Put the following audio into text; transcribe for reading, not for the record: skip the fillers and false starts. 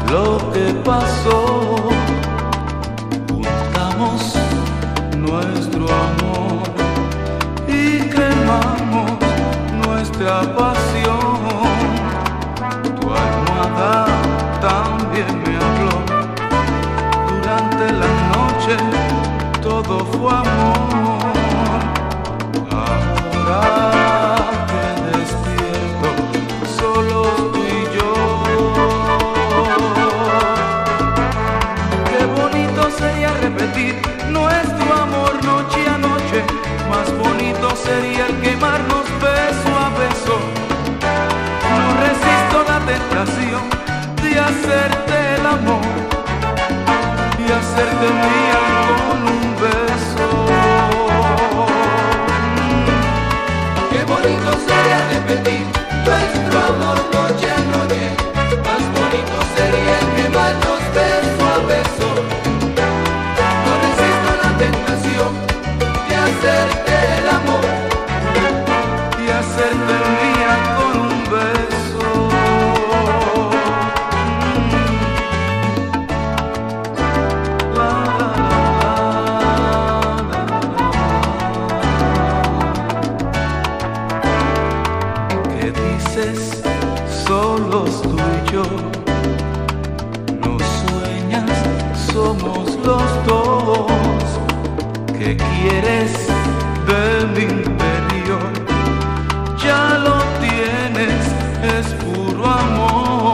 lo que pasó. Juntamos nuestro amor y quemamos nuestra pasión. Tu almohada también me habló. Durante la noche todo fue amor. Ahora que despierto, solo tú y yo. Qué bonito sería repetir nuestro amor noche a noche. Más bonito sería el quemarnos beso a beso. No resisto la tentación de hacerte el amor y hacerte mía con un beso. Qué bonito sería repetir nuestro amor noche a noche. Más bonito sería el quemarnos beso a beso. No resisto la tentación de hacerte el amor y hacerte mía con un beso. La, la, la, la, la. ¿Qué dices? Solos tú y yo. No sueñas, somos los dos. ¿Qué quieres de mí?